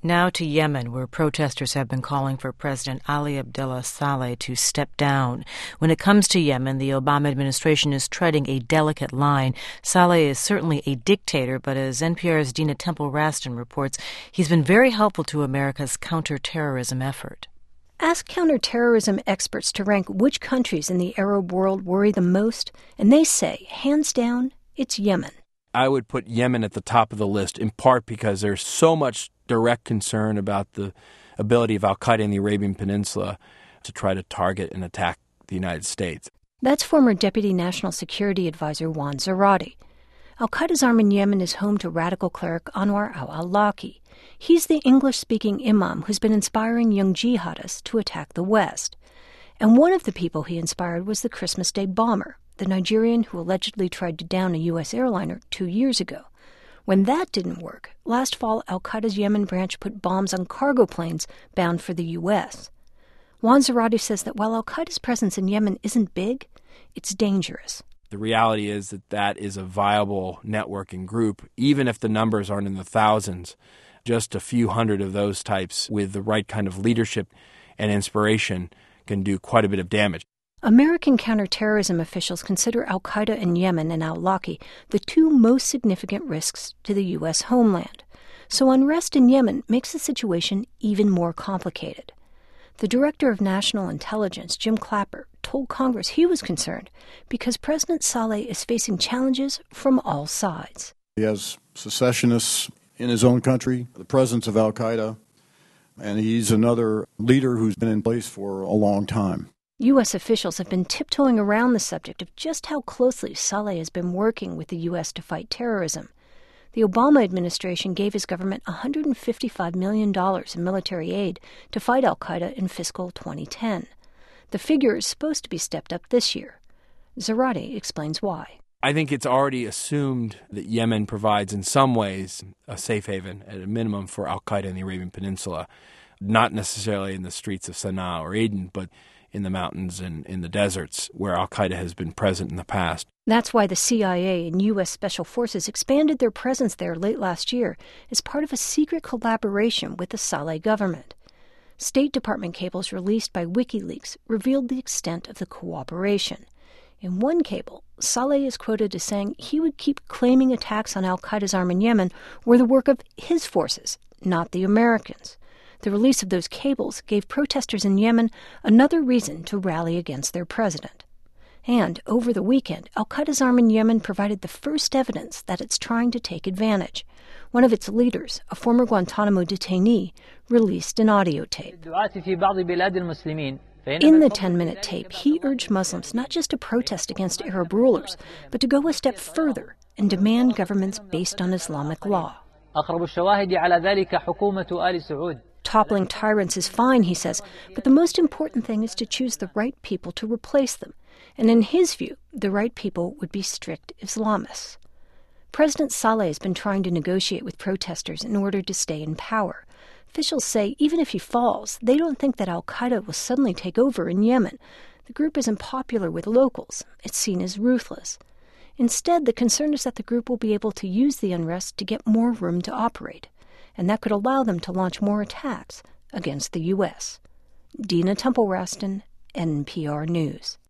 Now to Yemen, where protesters have been calling for President Ali Abdullah Saleh to step down. When it comes to Yemen, the Obama administration is treading a delicate line. Saleh is certainly a dictator, but as NPR's Dina Temple-Raston reports, he's been very helpful to America's counterterrorism effort. Ask counterterrorism experts to rank which countries in the Arab world worry the most, and they say, hands down, it's Yemen. I would put Yemen at the top of the list, in part because there's so much direct concern about the ability of al-Qaeda in the Arabian Peninsula to try to target and attack the United States. That's former Deputy National Security Advisor Juan Zarate. Al-Qaeda's arm in Yemen is home to radical cleric Anwar al-Awlaki. He's the English-speaking imam who's been inspiring young jihadists to attack the West. And one of the people he inspired was the Christmas Day bomber, the Nigerian who allegedly tried to down a U.S. airliner 2 years ago. When that didn't work, last fall al-Qaeda's Yemen branch put bombs on cargo planes bound for the U.S. Juan Zarate says that while al-Qaeda's presence in Yemen isn't big, it's dangerous. The reality is that that is a viable network and group, even if the numbers aren't in the thousands. Just a few hundred of those types with the right kind of leadership and inspiration can do quite a bit of damage. American counterterrorism officials consider al-Qaeda in Yemen and al-Awlaki the two most significant risks to the U.S. homeland. So unrest in Yemen makes the situation even more complicated. The Director of National Intelligence, Jim Clapper, told Congress he was concerned because President Saleh is facing challenges from all sides. He has secessionists in his own country, the presence of al-Qaeda, and he's another leader who's been in place for a long time. U.S. officials have been tiptoeing around the subject of just how closely Saleh has been working with the U.S. to fight terrorism. The Obama administration gave his government $155 million in military aid to fight al-Qaeda in fiscal 2010. The figure is supposed to be stepped up this year. Zarate explains why. I think it's already assumed that Yemen provides in some ways a safe haven, at a minimum, for al-Qaeda in the Arabian Peninsula, not necessarily in the streets of Sana'a or Aden, but in the mountains and in the deserts where al-Qaeda has been present in the past. That's why the CIA and U.S. Special Forces expanded their presence there late last year as part of a secret collaboration with the Saleh government. State Department cables released by WikiLeaks revealed the extent of the cooperation. In one cable, Saleh is quoted as saying he would keep claiming attacks on al-Qaeda's arm in Yemen were the work of his forces, not the Americans. The release of those cables gave protesters in Yemen another reason to rally against their president. And over the weekend, al-Qaeda's arm in Yemen provided the first evidence that it's trying to take advantage. One of its leaders, a former Guantanamo detainee, released an audio tape. In the 10-minute tape, he urged Muslims not just to protest against Arab rulers, but to go a step further and demand governments based on Islamic law. Toppling tyrants is fine, he says, but the most important thing is to choose the right people to replace them. And in his view, the right people would be strict Islamists. President Saleh has been trying to negotiate with protesters in order to stay in power. Officials say even if he falls, they don't think that al-Qaeda will suddenly take over in Yemen. The group isn't popular with locals. It's seen as ruthless. Instead, the concern is that the group will be able to use the unrest to get more room to operate, and that could allow them to launch more attacks against the U.S. Dina Temple-Raston, NPR News.